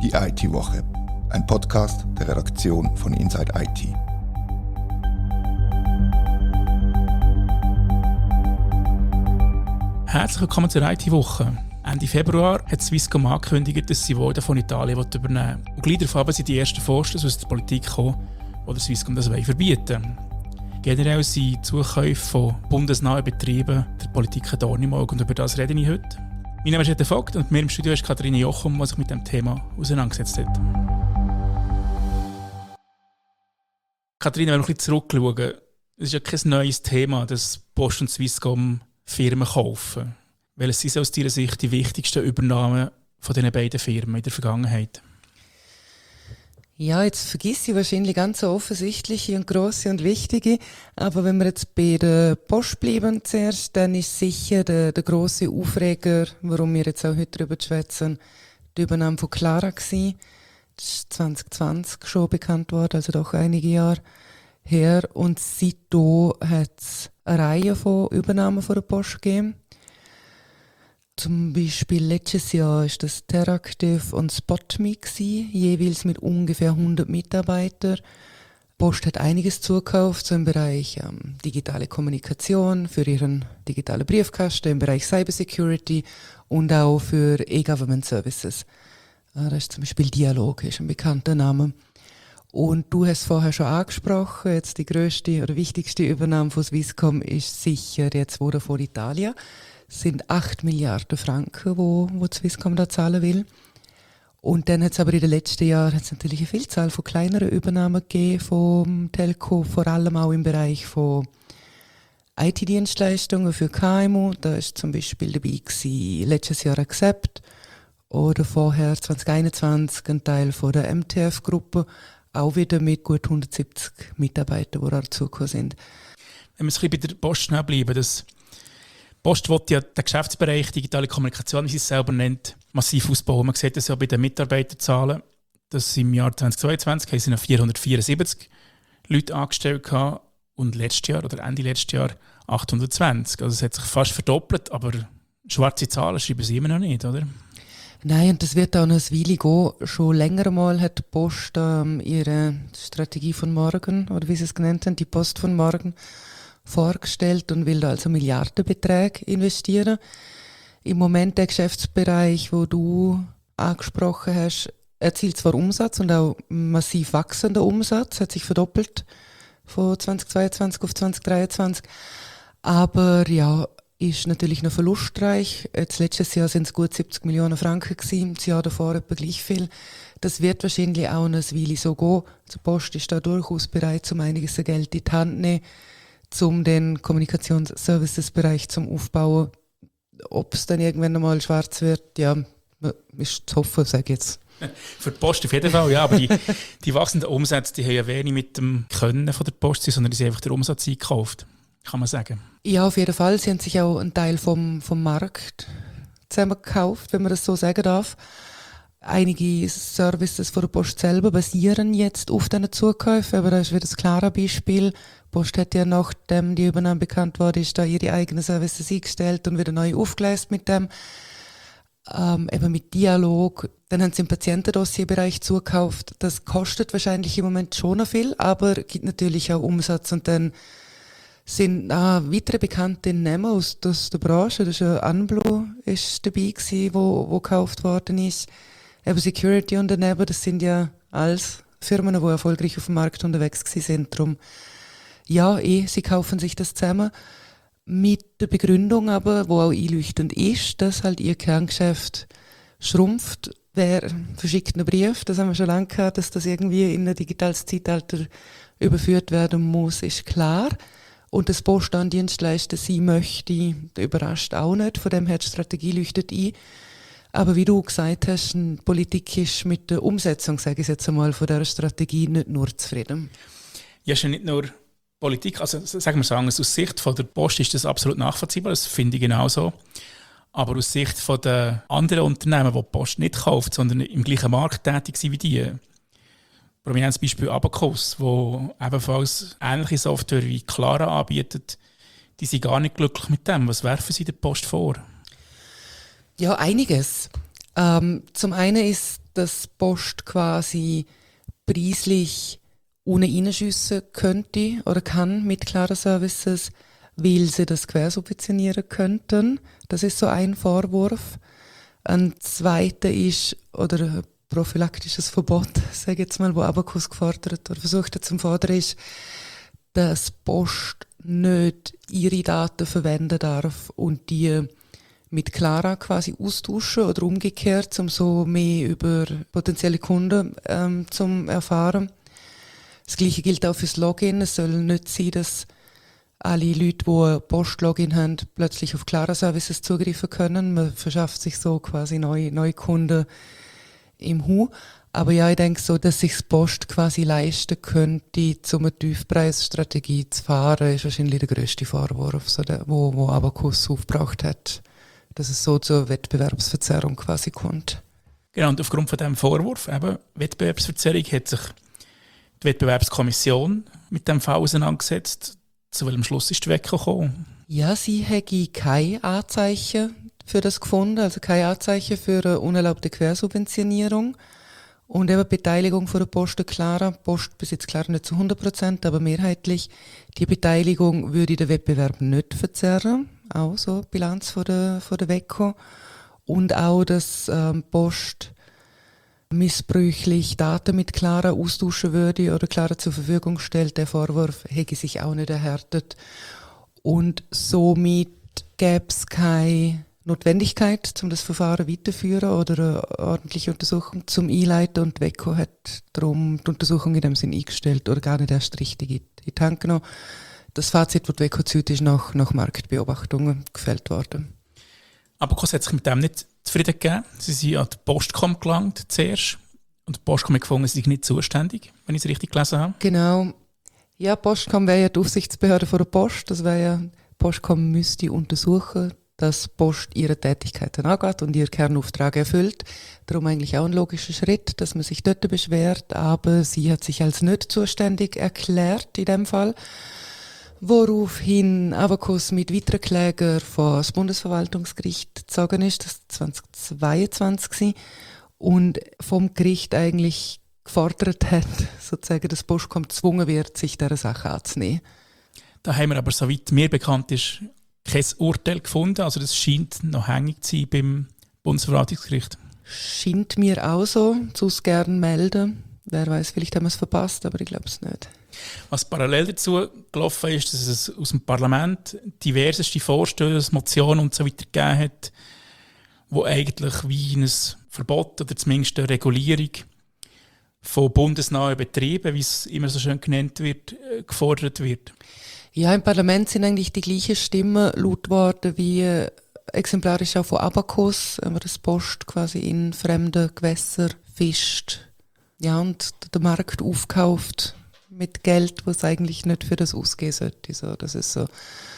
Die IT-Woche, ein Podcast der Redaktion von Inside IT. Herzlich willkommen zur IT-Woche. Ende Februar hat Swisscom angekündigt, dass sie von Italien übernehmen will. Und gleich darauf sind die ersten Vorstöße aus der Politik gekommen, die Swisscom das verbieten wollen. Generell sind Zukäufe von bundesnahen Betrieben der Politik ein Dorn im Auge und über das rede ich heute. Mein Name ist Ede Vogt und mir im Studio ist Katharina Jochum, die sich mit dem Thema auseinandergesetzt hat. Katharina, wenn wir ein bisschen zurückschauen, es ist ja kein neues Thema, dass Post und Swisscom Firmen kaufen. Welches sind aus deiner Sicht die wichtigsten Übernahmen von diesen beiden Firmen in der Vergangenheit? Ja, jetzt vergiss ich wahrscheinlich ganz so offensichtliche und grosse und wichtige. Aber wenn wir jetzt bei der Post bleiben zuerst, dann ist sicher der grosse Aufreger, warum wir jetzt auch heute darüber schwätzen, die Übernahme von Clara gewesen. Das ist 2020 schon bekannt worden, also doch einige Jahre her. Und seitdem hat es eine Reihe von Übernahmen von der Post gegeben. Zum Beispiel letztes Jahr war das Teractive und SpotMe gewesen, jeweils mit ungefähr 100 Mitarbeitern. Die Post hat einiges zugekauft, so im Bereich digitale Kommunikation, für ihren digitalen Briefkasten, im Bereich Cybersecurity und auch für E-Government Services. Das ist zum Beispiel Dialog, ist ein bekannter Name. Und du hast vorher schon angesprochen, jetzt die grösste oder wichtigste Übernahme von Swisscom ist sicher jetzt Vodafone Italia. Es sind 8 Milliarden Franken, wo Swisscom da zahlen will. Und dann hat es aber in den letzten Jahren natürlich eine Vielzahl von kleineren Übernahmen gegeben vom Telco, vor allem auch im Bereich von IT-Dienstleistungen für KMU. Da ist zum Beispiel dabei gewesen, letztes Jahr Accept oder vorher 2021 ein Teil von der MTF-Gruppe, auch wieder mit gut 170 Mitarbeitern, die dazugekommen sind. Wenn wir ein bisschen bei der Post schnell bleiben, das Post will ja den Geschäftsbereich digitale Kommunikation, wie sie es selber nennt, massiv ausbauen. Man sieht das ja bei den Mitarbeiterzahlen, dass im Jahr 2022 haben sie noch 474 Leute angestellt gehabt und letztes Jahr oder Ende letztes Jahr 820. Also es hat sich fast verdoppelt, aber schwarze Zahlen schreiben sie immer noch nicht, oder? Nein, und das wird auch noch ein Weile gehen. Schon länger mal hat die Post ihre Strategie von morgen, oder wie sie es genannt haben, die Post von morgen, vorgestellt und will da also Milliardenbeträge investieren. Im Moment der Geschäftsbereich, wo du angesprochen hast, erzielt zwar Umsatz und auch massiv wachsender Umsatz, hat sich verdoppelt von 2022 auf 2023, aber ja, ist natürlich noch verlustreich. Jetzt letztes Jahr sind es gut 70 Millionen Franken gewesen, das Jahr davor etwa gleich viel. Das wird wahrscheinlich auch noch eine Weile so gehen. Die Post ist da durchaus bereit, um einiges Geld in die Hand zu nehmen, um den Kommunikationsservices-Bereich zum Aufbauen. Ob es dann irgendwann einmal schwarz wird, ja, ist zu hoffen, sage ich jetzt. Für die Post auf jeden Fall, ja, aber die wachsenden Umsätze, die haben ja wenig mit dem Können von der Post, sondern sie haben einfach den Umsatz eingekauft, kann man sagen. Ja, auf jeden Fall. Sie haben sich auch einen Teil vom Markt zusammengekauft, wenn man das so sagen darf. Einige Services von der Post selber basieren jetzt auf diesen Zukäufen, aber das ist wieder das klare Beispiel. Die Post hat ja, nachdem die Übernahme bekannt wurde, ist da ihre eigenen Services eingestellt und wieder neu aufgeleistet mit dem. Eben mit Dialog. Dann haben sie im Patientendossierbereich zugekauft. Das kostet wahrscheinlich im Moment schon noch viel, aber gibt natürlich auch Umsatz. Und dann sind weitere bekannte Namen aus der Branche. Das ist ja Unblue ist dabei gewesen, wo gekauft worden ist. Eben Security-Unternehmen, das sind ja alles Firmen, die erfolgreich auf dem Markt unterwegs sind. Darum, ja, sie kaufen sich das zusammen. Mit der Begründung aber, wo auch einleuchtend ist, dass halt ihr Kerngeschäft schrumpft. Wer verschickt einen Brief? Das haben wir schon lange gehört, dass das irgendwie in ein digitales Zeitalter überführt werden muss, ist klar. Und das Post an Dienstleister sie möchte, das überrascht auch nicht. Von dem her die Strategie leuchtet ein. Aber wie du gesagt hast, die Politik ist mit der Umsetzung, sage ich jetzt einmal, von dieser Strategie nicht nur zufrieden. Ja, ist ja nicht nur Politik, also sagen wir aus Sicht von der Post ist das absolut nachvollziehbar, das finde ich genauso. Aber aus Sicht von der anderen Unternehmen, die Post nicht kauft, sondern im gleichen Markt tätig sind wie die, prominentes Beispiel Abacus, wo ebenfalls ähnliche Software wie Clara anbietet, die sind gar nicht glücklich mit dem. Was werfen Sie der Post vor? Ja, einiges. Zum einen ist, dass Post quasi preislich ohne reinschiessen könnte oder kann mit Clara Services, weil sie das quersubventionieren könnten. Das ist so ein Vorwurf. Ein zweiter ist, oder ein prophylaktisches Verbot, sage ich jetzt mal, wo Abacus gefordert oder versucht hat zu fordern, ist, dass Post nicht ihre Daten verwenden darf und die mit Clara quasi austauschen oder umgekehrt, um so mehr über potenzielle Kunden zum erfahren. Das Gleiche gilt auch fürs Login. Es soll nicht sein, dass alle Leute, die ein Post-Login haben, plötzlich auf Clara-Services zugreifen können. Man verschafft sich so quasi neue Kunden im Hu. Aber ja, ich denke so, dass sich das Post quasi leisten könnte, um eine Tiefpreisstrategie zu fahren, ist wahrscheinlich der grösste Vorwurf, so wo Abacus aufgebraucht hat, dass es so zur Wettbewerbsverzerrung quasi kommt. Genau, und aufgrund von diesem Vorwurf, eben Wettbewerbsverzerrung, hat sich die Wettbewerbskommission mit dem Fall auseinandergesetzt. Zu welchem Schluss ist die WEKO gekommen? Ja, sie hätte kein Anzeichen für das gefunden, also kein Anzeichen für eine unerlaubte Quersubventionierung. Und eben die Beteiligung von der Post Clara, Post besitzt Clara nicht zu 100%, aber mehrheitlich, die Beteiligung würde den Wettbewerb nicht verzerren, auch so Bilanz von der WEKO. Und auch, dass Post missbräuchlich Daten mit Clara austauschen würde oder Clara zur Verfügung stellt, der Vorwurf hätte sich auch nicht erhärtet. Und somit gäbe es keine Notwendigkeit, um das Verfahren weiterzuführen oder eine ordentliche Untersuchung zum Einleiten. Und die WEKO hat darum die Untersuchung in dem Sinn eingestellt oder gar nicht erst richtig in die Hand genommen. Das Fazit, das die WEKO zieht, ist nach Marktbeobachtungen gefällt worden. Abacus hat sich mit dem nicht zufrieden gegeben. Sie sind an die Postcom gelangt zuerst. Und die Postcom hat gefunden, sie sei nicht zuständig, wenn ich es richtig gelesen habe. Genau. Ja, Postcom wäre ja die Aufsichtsbehörde von der Post. Das wäre ja, Postcom müsste untersuchen, dass Post ihre Tätigkeiten angeht und ihren Kernauftrag erfüllt. Darum eigentlich auch ein logischer Schritt, dass man sich dort beschwert. Aber sie hat sich als nicht zuständig erklärt in dem Fall. Woraufhin Abacus mit weiteren Klägern vor das Bundesverwaltungsgericht gezogen ist, das war 2022 war, und vom Gericht eigentlich gefordert hat, sozusagen, dass Postcom gezwungen wird, sich dieser Sache anzunehmen. Da haben wir aber, soweit mir bekannt ist, kein Urteil gefunden. Also das scheint noch hängig zu sein beim Bundesverwaltungsgericht. Scheint mir auch so, sonst gerne melden. Wer weiß, vielleicht haben wir es verpasst, aber ich glaube es nicht. Was parallel dazu gelaufen ist, dass es aus dem Parlament diverseste Vorstöße, Motionen und so weiter gegeben hat, wo eigentlich wie ein Verbot oder zumindest eine Regulierung von bundesnahen Betrieben, wie es immer so schön genannt wird, gefordert wird. Ja, im Parlament sind eigentlich die gleichen Stimmen laut worden wie exemplarisch auch von Abacus, wenn man das Post quasi in fremden Gewässer fischt. Ja, und der Markt aufkauft mit Geld, was eigentlich nicht für das ausgehen sollte. So, das ist so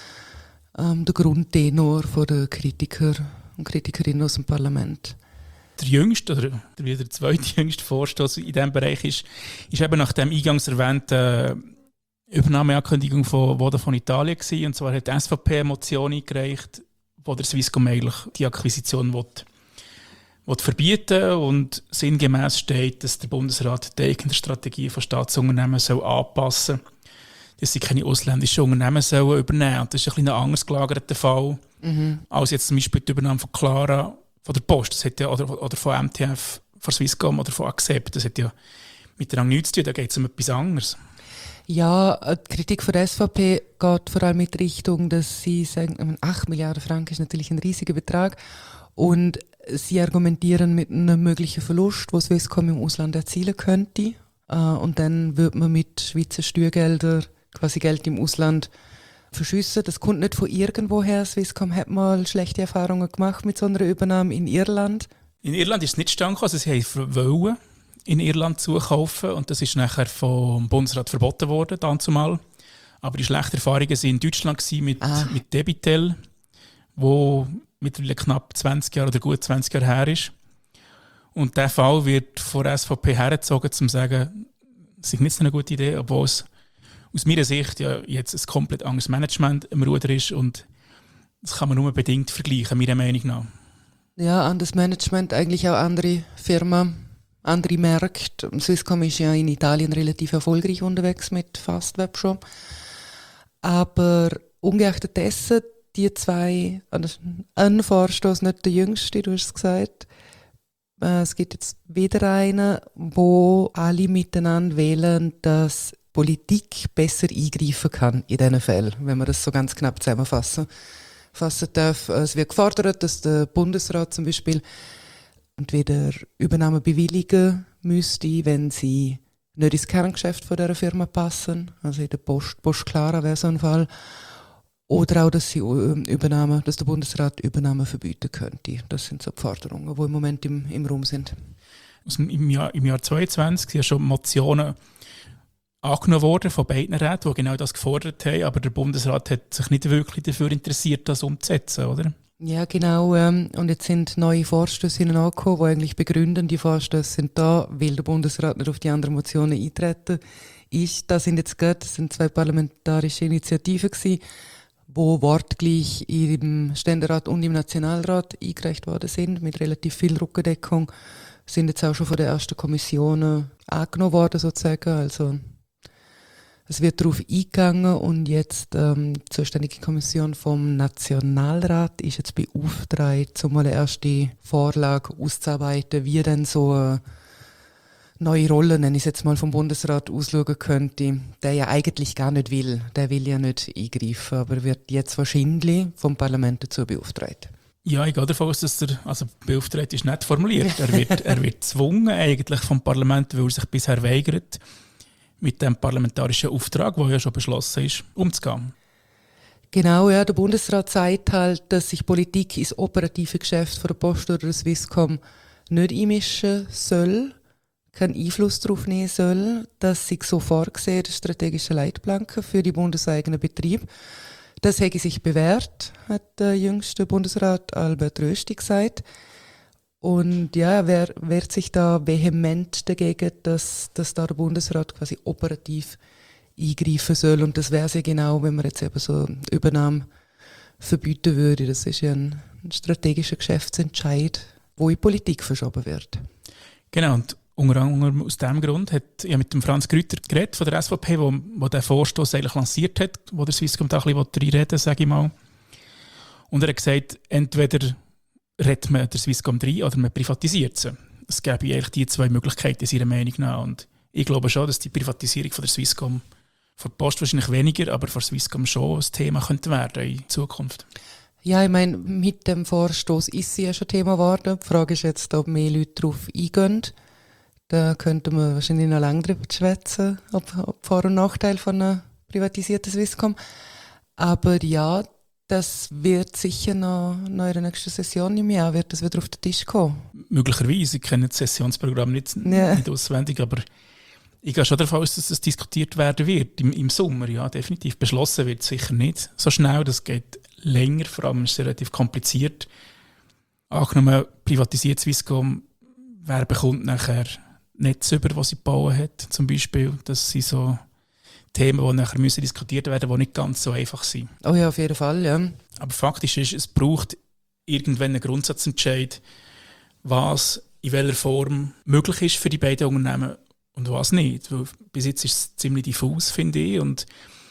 der Grundtenor von den Kritiker und Kritikerinnen aus dem Parlament. Der jüngste oder der zweitjüngste Vorstoß in diesem Bereich ist eben nach dem eingangs erwähnten Übernahmeankündigung von Vodafone Italien gewesen. Und zwar hat die SVP eine Motion eingereicht, wo der Swisscom eigentlich die Akquisition will verbieten und sinngemäß steht, dass der Bundesrat die eigene Strategie von Staatsunternehmen soll anpassen soll, dass sie keine ausländischen Unternehmen sollen übernehmen sollen. Und das ist ein anders gelagerter Fall als jetzt zum Beispiel die Übernahme von Clara von der Post, das hat ja, oder von MTF, von Swisscom oder von Accept. Das hat ja miteinander nichts zu tun, da geht es um etwas anderes. Ja, die Kritik von der SVP geht vor allem in die Richtung, dass sie sagen, 8 Milliarden Franken ist natürlich ein riesiger Betrag und sie argumentieren mit einem möglichen Verlust, den Swisscom im Ausland erzielen könnte. Und dann würde man mit Schweizer Steuergeldern quasi Geld im Ausland verschüssen. Das kommt nicht von irgendwoher. Swisscom hat mal schlechte Erfahrungen gemacht mit so einer Übernahme in Irland. In Irland ist es nicht zustande gekommen, also sie wollten in Irland zukaufen und das ist nachher vom Bundesrat verboten worden, dann zumal. Aber die schlechten Erfahrungen waren in Deutschland mit Debitel, wo mittlerweile knapp 20 Jahre oder gut 20 Jahre her ist. Und dieser Fall wird von der SVP hergezogen, um zu sagen, das ist nicht so eine gute Idee, obwohl es aus meiner Sicht ja jetzt ein komplett anderes Management im Ruder ist und das kann man nur bedingt vergleichen, meiner Meinung nach. Ja, anderes Management, eigentlich auch andere Firma, andere Märkte. Swisscom ist ja in Italien relativ erfolgreich unterwegs mit Fastweb-Shop. Aber ungeachtet dessen, die zwei, ein Vorstoß, nicht der jüngste, du hast es gesagt. Es gibt jetzt wieder einen, wo alle miteinander wählen, dass Politik besser eingreifen kann in diesen Fällen, wenn man das so ganz knapp zusammenfassen darf. Es wird gefordert, dass der Bundesrat zum Beispiel entweder Übernahmen bewilligen müsste, wenn sie nicht ins Kerngeschäft von dieser Firma passen, also in der Post Clara wäre so ein Fall, oder auch, dass der Bundesrat Übernahmen verbieten könnte. Das sind so die Forderungen, die im Moment im Raum sind. Also im Jahr 2022 sind ja schon Motionen angenommen worden von beiden Räten, die genau das gefordert haben, aber der Bundesrat hat sich nicht wirklich dafür interessiert, das umzusetzen, oder? Ja, genau. Und jetzt sind neue Vorstöße angekommen, die eigentlich begründen, die Vorstöße sind da, weil der Bundesrat nicht auf die anderen Motionen eintreten ist. Das sind zwei parlamentarische Initiativen gewesen, wo wortgleich im Ständerat und im Nationalrat eingereicht worden sind, mit relativ viel Rückendeckung, sind jetzt auch schon von der ersten Kommission angenommen worden, sozusagen. Also es wird darauf eingegangen und jetzt die zuständige Kommission vom Nationalrat ist jetzt beauftragt, um mal eine erste Vorlage auszuarbeiten, wie dann so eine neue Rolle, nenne ich es jetzt mal, vom Bundesrat ausschauen könnte, der ja eigentlich gar nicht will. Der will ja nicht eingreifen, aber wird jetzt wahrscheinlich vom Parlament dazu beauftragt. Ja, ich gehe davon aus, dass beauftragt ist nicht formuliert. Er wird gezwungen eigentlich vom Parlament, weil er sich bisher weigert, mit dem parlamentarischen Auftrag, der ja schon beschlossen ist, umzugehen. Genau, ja, der Bundesrat sagt halt, dass sich Politik ins operative Geschäft von der Post oder der Swisscom nicht einmischen soll, keinen Einfluss darauf nehmen soll, dass sich so vorgesehen strategische Leitplanken für die bundeseigenen Betriebe. Das hätte sich bewährt, hat der jüngste Bundesrat Albert Rösti gesagt. Und ja, er wehrt sich da vehement dagegen, dass da der Bundesrat quasi operativ eingreifen soll. Und das wäre es ja genau, wenn man jetzt eben so Übernahme verbieten würde. Das ist ja ein strategischer Geschäftsentscheid, wo in Politik verschoben wird. Genau, und unter anderem aus diesem Grund hat ja mit dem Franz Grüter geredet von der SVP, wo der Vorstoß eigentlich lanciert hat, wo der Swisscom da ein bisschen reinreden, sage ich mal. Und er hat gesagt, entweder redet man der Swisscom rein oder man privatisiert sie. Es gäbe eigentlich die zwei Möglichkeiten, seiner Meinung nach. Und ich glaube schon, dass die Privatisierung von der Swisscom, von der Post wahrscheinlich weniger, aber von der Swisscom schon ein Thema könnte werden in Zukunft. Ja, ich meine, mit dem Vorstoß ist sie ja schon Thema geworden. Die Frage ist jetzt, ob mehr Leute darauf eingehen. Da könnte man wahrscheinlich noch lange drüber schwätzen, ob Vor- und Nachteil von einer privatisierten Swisscom. Aber ja, das wird sicher noch in der nächsten Session im Jahr wird das wieder auf den Tisch kommen. Möglicherweise, ich kenne das Sessionsprogramm nicht auswendig, aber ich gehe schon davon aus, dass es diskutiert werden wird im Sommer. Ja, definitiv. Beschlossen wird es sicher nicht so schnell, das geht länger, vor allem ist es relativ kompliziert. Angenommen, privatisiert Swisscom, wer bekommt nachher Netze über, was sie gebaut hat, zum Beispiel. Das sind so Themen, die nachher müssen diskutiert werden müssen, die nicht ganz so einfach sind. Oh ja, auf jeden Fall, ja. Aber faktisch ist, es braucht irgendwann einen Grundsatzentscheid, was in welcher Form möglich ist für die beiden Unternehmen und was nicht. Weil bis jetzt ist es ziemlich diffus, finde ich. Und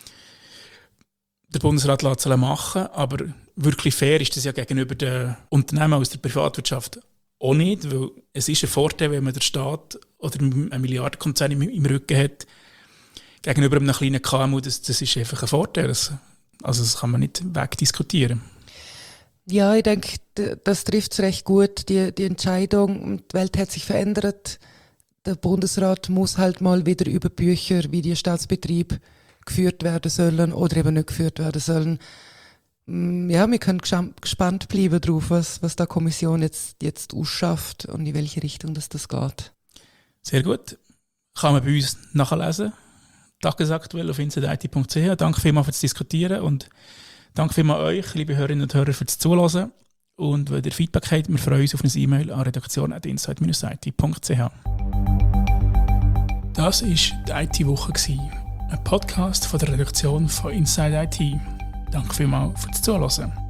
der Bundesrat lässt es machen, aber wirklich fair ist das ja gegenüber den Unternehmen aus der Privatwirtschaft auch nicht, weil es ist ein Vorteil, wenn man den Staat oder einen Milliardenkonzern im Rücken hat, gegenüber einem kleinen KMU, das ist einfach ein Vorteil. Das kann man nicht wegdiskutieren. Ja, ich denke, das trifft es recht gut, die Entscheidung. Die Welt hat sich verändert. Der Bundesrat muss halt mal wieder über Bücher, wie die Staatsbetriebe geführt werden sollen oder eben nicht geführt werden sollen. Ja, wir können gespannt bleiben drauf, was die Kommission jetzt ausschafft und in welche Richtung das geht. Sehr gut. Kann man bei uns nachlesen. Tagesaktuell auf insideit.ch. Danke vielmals fürs Diskutieren und danke vielmals euch, liebe Hörerinnen und Hörer, fürs Zuhören. Und wenn ihr Feedback habt, wir freuen uns auf eine E-Mail an redaktion@insight-it.ch. Das war die IT-Woche, ein Podcast von der Redaktion von Inside IT. Danke vielmals fürs Zuhören.